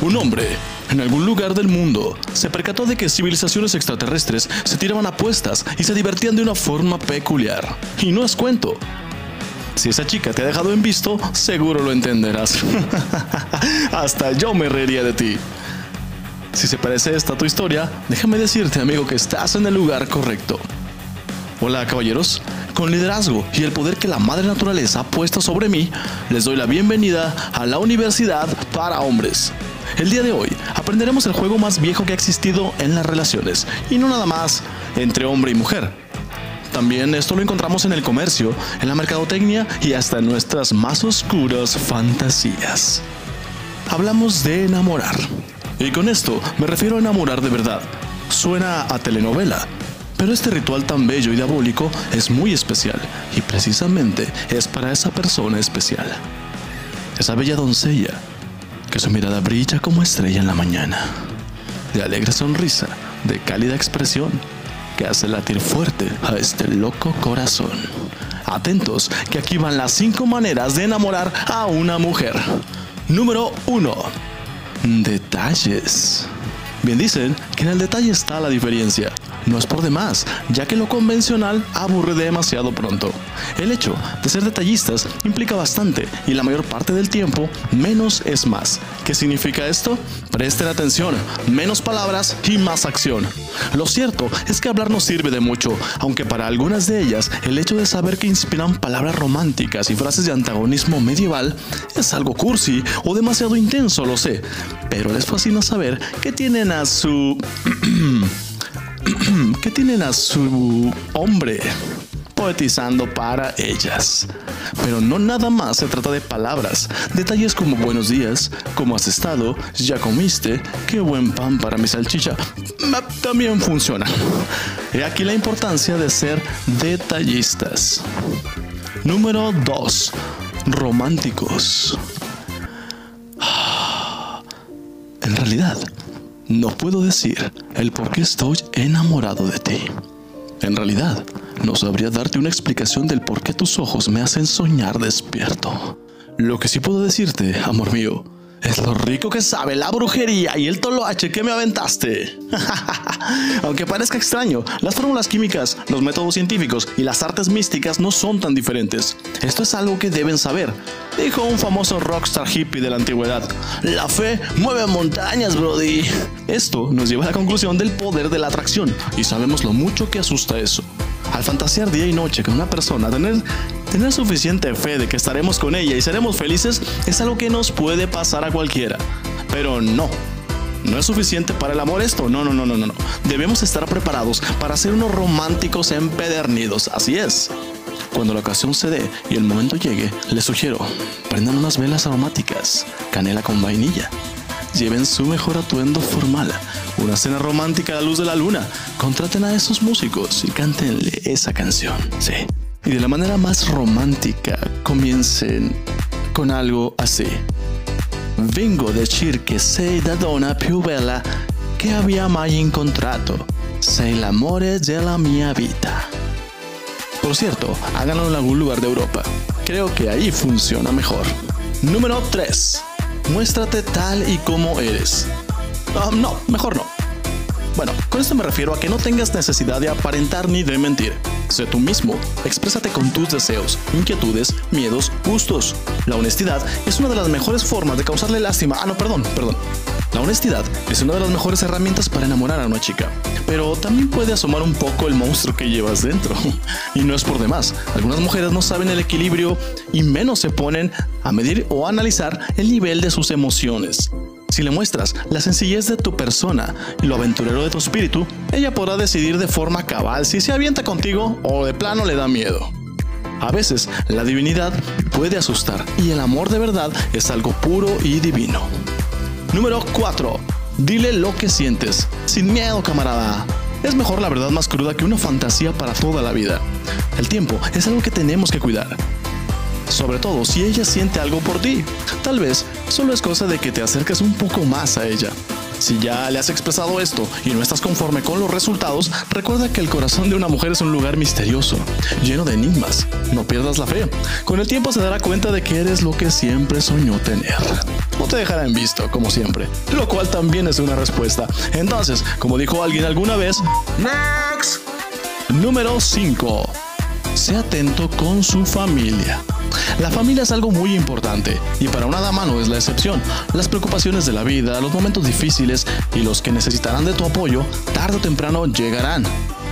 Un hombre, en algún lugar del mundo, se percató de que civilizaciones extraterrestres se tiraban apuestas y se divertían de una forma peculiar. Y no es cuento. Si esa chica te ha dejado en visto, seguro lo entenderás. Hasta yo me reiría de ti. Si se parece esta a tu historia, déjame decirte, amigo, que estás en el lugar correcto. Hola, caballeros. Con liderazgo y el poder que la madre naturaleza ha puesto sobre mí, les doy la bienvenida a la Universidad para Hombres. El día de hoy aprenderemos el juego más viejo que ha existido en las relaciones, y no nada más entre hombre y mujer. También esto lo encontramos en el comercio, en la mercadotecnia y hasta en nuestras más oscuras fantasías. Hablamos de enamorar. Y con esto me refiero a enamorar de verdad. Suena a telenovela. Pero este ritual tan bello y diabólico es muy especial, y precisamente es para esa persona especial. Esa bella doncella, que su mirada brilla como estrella en la mañana, de alegre sonrisa, de cálida expresión, que hace latir fuerte a este loco corazón. Atentos, que aquí van las 5 maneras de enamorar a una mujer. Número 1. Detalles. Bien dicen que en el detalle está la diferencia. No es por demás, ya que lo convencional aburre demasiado pronto. El hecho de ser detallistas implica bastante, y la mayor parte del tiempo, menos es más. ¿Qué significa esto? Presten atención, menos palabras y más acción. Lo cierto es que hablar no sirve de mucho, aunque para algunas de ellas, el hecho de saber que inspiran palabras románticas y frases de antagonismo medieval es algo cursi o demasiado intenso, lo sé. Pero les fascina saber que tienen a su... que tienen a su hombre poetizando para ellas. Pero no nada más se trata de palabras. Detalles como buenos días, cómo has estado, ya comiste, qué buen pan para mi salchicha, también funciona. He aquí la importancia de ser detallistas. Número 2. Románticos. En realidad, no puedo decir el por qué estoy enamorado de ti. En realidad, no sabría darte una explicación del por qué tus ojos me hacen soñar despierto. Lo que sí puedo decirte, amor mío, es lo rico que sabe la brujería y el toloache que me aventaste. Aunque parezca extraño, las fórmulas químicas, los métodos científicos y las artes místicas no son tan diferentes. Esto es algo que deben saber, dijo un famoso rockstar hippie de la antigüedad. La fe mueve montañas, brody. Esto nos lleva a la conclusión del poder de la atracción, y sabemos lo mucho que asusta eso. Al fantasear día y noche con una persona, tener suficiente fe de que estaremos con ella y seremos felices es algo que nos puede pasar a cualquiera. Pero no es suficiente para el amor esto. No. Debemos estar preparados para ser unos románticos empedernidos. Así es. Cuando la ocasión se dé y el momento llegue, les sugiero, prendan unas velas aromáticas, canela con vainilla. Lleven su mejor atuendo formal, una cena romántica a la luz de la luna, contraten a esos músicos y cántenle esa canción, sí. Y de la manera más romántica, comiencen con algo así. Vengo a decir che sei la donna più bella che abbia mai incontrato. Sei l'amore della mia vita. Por cierto, háganlo en algún lugar de Europa. Creo que ahí funciona mejor. Número 3. Muéstrate tal y como eres. No, mejor no. Bueno, con esto me refiero a que no tengas necesidad de aparentar ni de mentir. Sé tú mismo, exprésate con tus deseos, inquietudes, miedos, gustos. La honestidad es una de las mejores formas de causarle lástima. Perdón. La honestidad es una de las mejores herramientas para enamorar a una chica. Pero también puede asomar un poco el monstruo que llevas dentro. Y no es por demás. Algunas mujeres no saben el equilibrio y menos se ponen a medir o a analizar el nivel de sus emociones. Si le muestras la sencillez de tu persona y lo aventurero de tu espíritu, ella podrá decidir de forma cabal si se avienta contigo o de plano le da miedo. A veces, la divinidad puede asustar y el amor de verdad es algo puro y divino. Número 4. Dile lo que sientes. Sin miedo, camarada. Es mejor la verdad más cruda que una fantasía para toda la vida. El tiempo es algo que tenemos que cuidar. sobre todo si ella siente algo por ti. Tal vez solo es cosa de que te acerques un poco más a ella. Si ya le has expresado esto y no estás conforme con los resultados, recuerda que el corazón de una mujer es un lugar misterioso, lleno de enigmas. No pierdas la fe. Con el tiempo se dará cuenta de que eres lo que siempre soñó tener. No te dejará en visto, como siempre, lo cual también es una respuesta. Entonces, como dijo alguien alguna vez, ¡Next! Número 5. Sé atento con su familia. La familia es algo muy importante y para una dama no es la excepción. Las preocupaciones de la vida, los momentos difíciles y los que necesitarán de tu apoyo, tarde o temprano llegarán.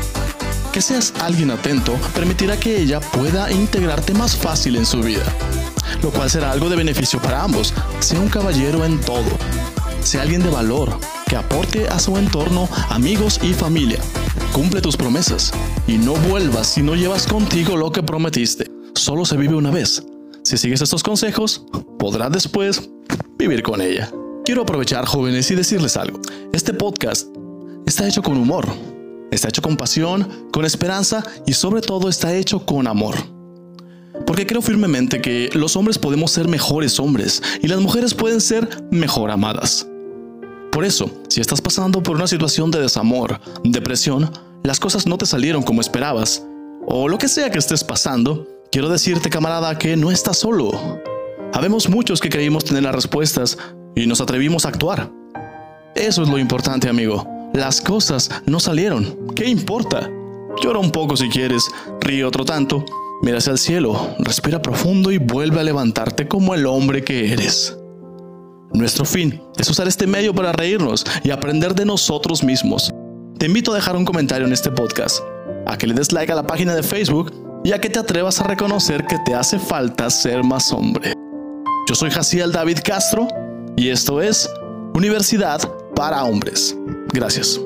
Que seas alguien atento permitirá que ella pueda integrarte más fácil en su vida, lo cual será algo de beneficio para ambos. Sea un caballero en todo. Sea alguien de valor, que aporte a su entorno, amigos y familia. Cumple tus promesas y no vuelvas si no llevas contigo lo que prometiste. Solo se vive una vez. Si sigues estos consejos, podrás después vivir con ella. Quiero aprovechar, jóvenes, y decirles algo. Este podcast está hecho con humor, está hecho con pasión, con esperanza y sobre todo está hecho con amor. Porque creo firmemente que los hombres podemos ser mejores hombres y las mujeres pueden ser mejor amadas. Por eso, si estás pasando por una situación de desamor, depresión, las cosas no te salieron como esperabas, o lo que sea que estés pasando, quiero decirte, camarada, que no estás solo. Habemos muchos que creímos tener las respuestas y nos atrevimos a actuar. Eso es lo importante, amigo. Las cosas no salieron. ¿Qué importa? Llora un poco si quieres, ríe otro tanto, mira hacia el cielo, respira profundo y vuelve a levantarte como el hombre que eres. Nuestro fin es usar este medio para reírnos y aprender de nosotros mismos. Te invito a dejar un comentario en este podcast, a que le des like a la página de Facebook y a que te atrevas a reconocer que te hace falta ser más hombre. Yo soy Jaciel David Castro y esto es Universidad para Hombres. Gracias.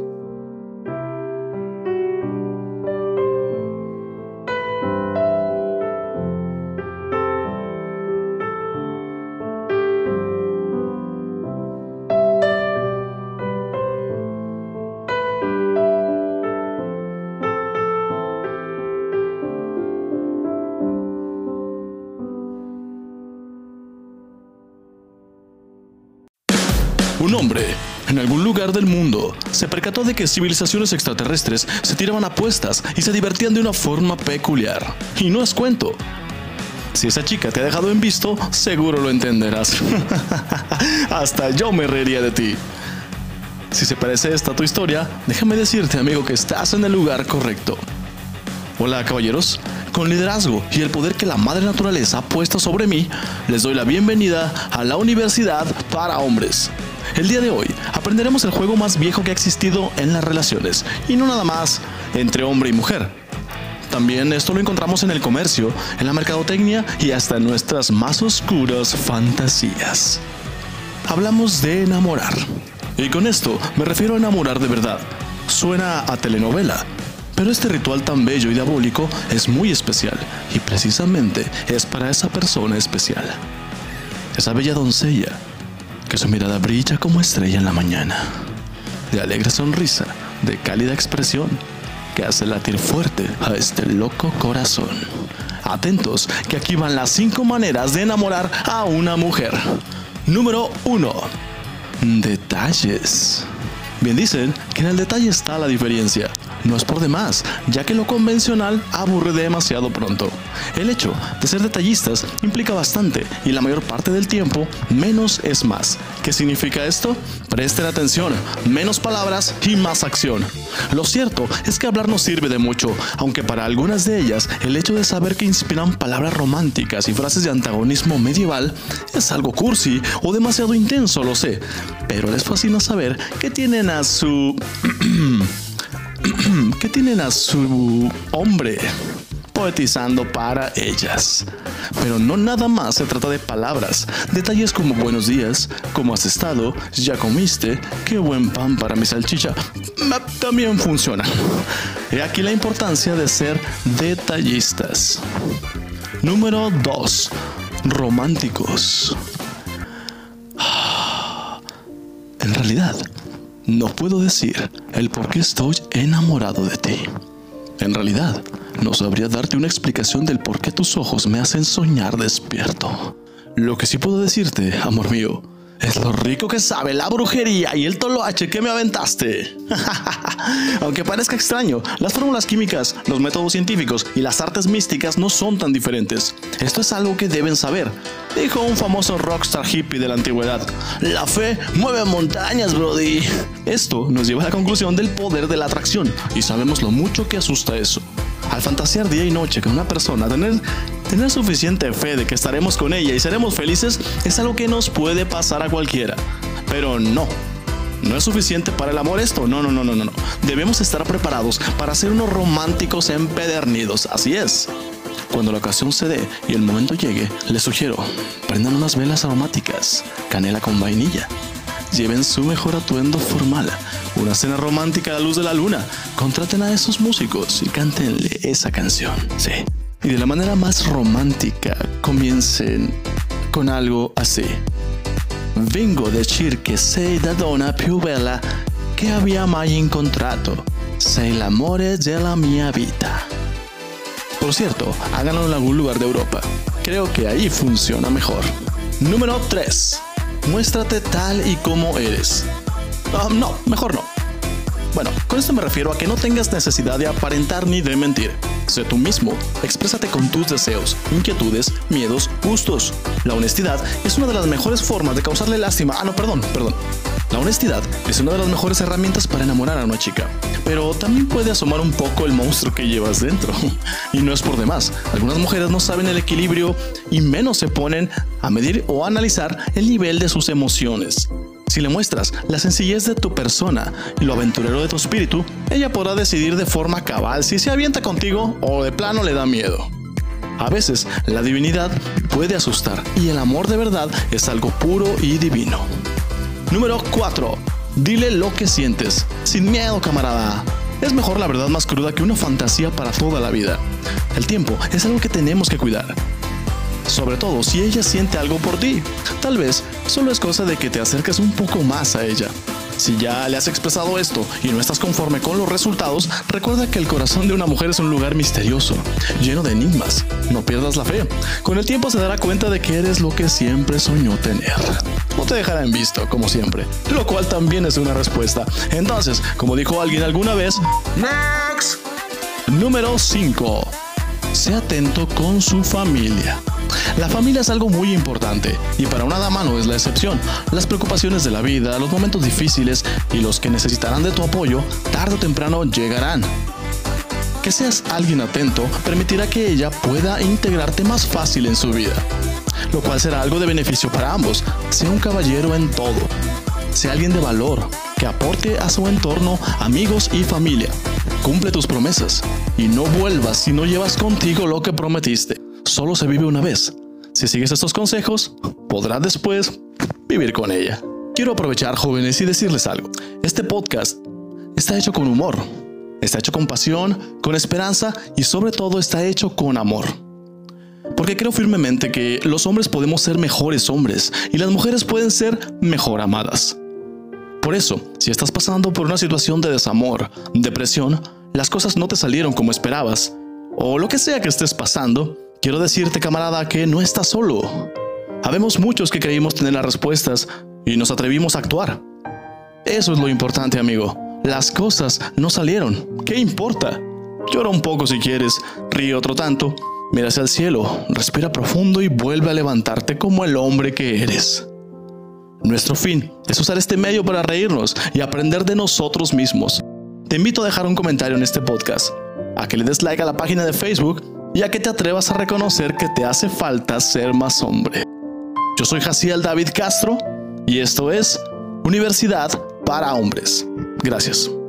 Un hombre, en algún lugar del mundo, se percató de que civilizaciones extraterrestres se tiraban apuestas y se divertían de una forma peculiar. Y no es cuento. Si esa chica te ha dejado en visto, seguro lo entenderás. Hasta yo me reiría de ti. Si se parece esta a tu historia, déjame decirte, amigo, que estás en el lugar correcto. Hola, caballeros. Con liderazgo y el poder que la madre naturaleza ha puesto sobre mí, les doy la bienvenida a la Universidad para Hombres. El día de hoy aprenderemos el juego más viejo que ha existido en las relaciones, y no nada más entre hombre y mujer. También esto lo encontramos en el comercio, en la mercadotecnia y hasta en nuestras más oscuras fantasías. Hablamos de enamorar. Y con esto me refiero a enamorar de verdad. Suena a telenovela, pero este ritual tan bello y diabólico es muy especial y precisamente es para esa persona especial. Esa bella doncella que su mirada brilla como estrella en la mañana, de alegre sonrisa, de cálida expresión, que hace latir fuerte a este loco corazón. Atentos, que aquí van las 5 maneras de enamorar a una mujer. Número 1. Detalles. Bien dicen que en el detalle está la diferencia. No es por demás, ya que lo convencional aburre demasiado pronto. El hecho de ser detallistas implica bastante y la mayor parte del tiempo menos es más. ¿Qué significa esto? Presten atención, menos palabras y más acción. Lo cierto es que hablar no sirve de mucho, aunque para algunas de ellas el hecho de saber que inspiran palabras románticas y frases de antagonismo medieval es algo cursi o demasiado intenso, lo sé, pero les fascina saber que tienen a su hombre poetizando para ellas. Pero no nada más se trata de palabras. Detalles como buenos días, cómo has estado, ya comiste, qué buen pan para mi salchicha, también funciona. He aquí la importancia de ser detallistas. Número 2. Románticos. En realidad, no puedo decir el por qué estoy enamorado de ti. En realidad, no sabría darte una explicación del por qué tus ojos me hacen soñar despierto. Lo que sí puedo decirte, amor mío, es lo rico que sabe la brujería y el toloache que me aventaste. Aunque parezca extraño, las fórmulas químicas, los métodos científicos y las artes místicas no son tan diferentes. Esto es algo que deben saber, dijo un famoso rockstar hippie de la antigüedad. La fe mueve montañas, brody. Esto nos lleva a la conclusión del poder de la atracción, y sabemos lo mucho que asusta eso. Al fantasear día y noche con una persona, tener suficiente fe de que estaremos con ella y seremos felices es algo que nos puede pasar a cualquiera. Pero no es suficiente para el amor esto. No. Debemos estar preparados para ser unos románticos empedernidos. Así es. Cuando la ocasión se dé y el momento llegue, les sugiero, prendan unas velas aromáticas, canela con vainilla. Lleven su mejor atuendo formal, una cena romántica a la luz de la luna, contraten a esos músicos y cántenle esa canción, sí. Y de la manera más romántica, comiencen con algo así. Vengo a decir che sei la donna più bella che abbia mai incontrato. Sei l'amore della mia vita. Por cierto, háganlo en algún lugar de Europa. Creo que ahí funciona mejor. Número 3. Muéstrate tal y como eres. No, mejor no. Bueno, con esto me refiero a que no tengas necesidad de aparentar ni de mentir. Sé tú mismo, exprésate con tus deseos, inquietudes, miedos, gustos. La honestidad es una de las mejores formas de causarle lástima. Perdón. La honestidad es una de las mejores herramientas para enamorar a una chica. Pero también puede asomar un poco el monstruo que llevas dentro. Y no es por demás. Algunas mujeres no saben el equilibrio y menos se ponen a medir o a analizar el nivel de sus emociones. Si le muestras la sencillez de tu persona y lo aventurero de tu espíritu, ella podrá decidir de forma cabal si se avienta contigo o de plano le da miedo. A veces, la divinidad puede asustar y el amor de verdad es algo puro y divino. Número 4. Dile lo que sientes. Sin miedo, camarada. Es mejor la verdad más cruda que una fantasía para toda la vida. El tiempo es algo que tenemos que cuidar. Sobre todo si ella siente algo por ti. Tal vez solo es cosa de que te acerques un poco más a ella. Si ya le has expresado esto y no estás conforme con los resultados, recuerda que el corazón de una mujer es un lugar misterioso, lleno de enigmas. No pierdas la fe. Con el tiempo se dará cuenta de que eres lo que siempre soñó tener. No te dejará en visto, como siempre, lo cual también es una respuesta. Entonces, como dijo alguien alguna vez, ¡Next! Número 5. Sé atento con su familia. La familia es algo muy importante y para una dama no es la excepción. Las preocupaciones de la vida, los momentos difíciles y los que necesitarán de tu apoyo, tarde o temprano llegarán. Que seas alguien atento permitirá que ella pueda integrarte más fácil en su vida, lo cual será algo de beneficio para ambos. Sea un caballero en todo. Sea alguien de valor, que aporte a su entorno, amigos y familia. Cumple tus promesas y no vuelvas si no llevas contigo lo que prometiste. Solo se vive una vez. Si sigues estos consejos, podrás después vivir con ella. Quiero aprovechar, jóvenes, y decirles algo. Este podcast está hecho con humor, está hecho con pasión, con esperanza y sobre todo está hecho con amor. Porque creo firmemente que los hombres podemos ser mejores hombres y las mujeres pueden ser mejor amadas. Por eso, si estás pasando por una situación de desamor, depresión, las cosas no te salieron como esperabas, o lo que sea que estés pasando, quiero decirte, camarada, que no estás solo. Habemos muchos que creímos tener las respuestas y nos atrevimos a actuar. Eso es lo importante, amigo. Las cosas no salieron. ¿Qué importa? Llora un poco si quieres, ríe otro tanto, mira hacia el cielo, respira profundo y vuelve a levantarte como el hombre que eres. Nuestro fin es usar este medio para reírnos y aprender de nosotros mismos. Te invito a dejar un comentario en este podcast, a que le des like a la página de Facebook y a que te atrevas a reconocer que te hace falta ser más hombre. Yo soy Jaciel David Castro y esto es Universidad para Hombres. Gracias.